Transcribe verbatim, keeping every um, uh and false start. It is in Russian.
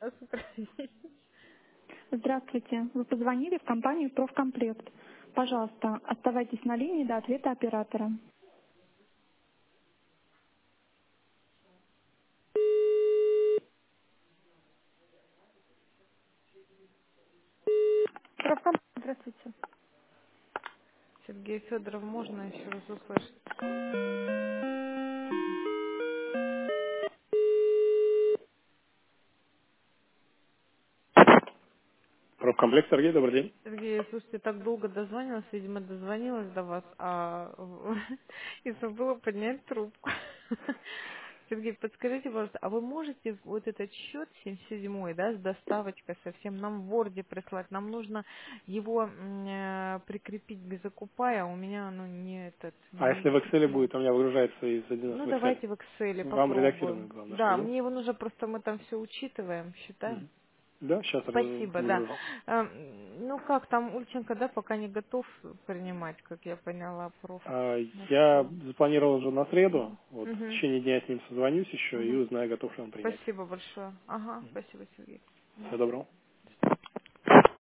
Здравствуйте. Вы позвонили в компанию «Профкомплект». Пожалуйста, оставайтесь на линии до ответа оператора. Профкомплект, здравствуйте. Сергей Федоров, можно еще раз услышать? Профкомплект, Сергей, добрый день. Сергей, слушайте, так долго дозвонилась, видимо, дозвонилась до вас, а и забыла поднять трубку. Сергей, подскажите, пожалуйста, а вы можете вот этот счет семьдесят седьмой, да, с доставочкой совсем нам в Word прислать? Нам нужно его м, э, прикрепить к закупая, а у меня оно не этот, А не если в Excel закрепилось. будет, у меня выгружается из один эс Ну, в Excel. давайте в Excel Вам редактируем, попробуем. главное, что Да, да? мне его нужно, просто мы там все учитываем, считаем. Мгм. Да, сейчас Спасибо, да. выгружу. Эм, Ну как там, Ульченко, да, пока не готов принимать, как я поняла, проф. А, Я Хорошо. запланировал уже на среду. Вот в Угу. течение дня с ним созвонюсь еще и Угу. узнаю, готов ли он принять. Спасибо большое. Ага, спасибо, Сергей. Всего доброго.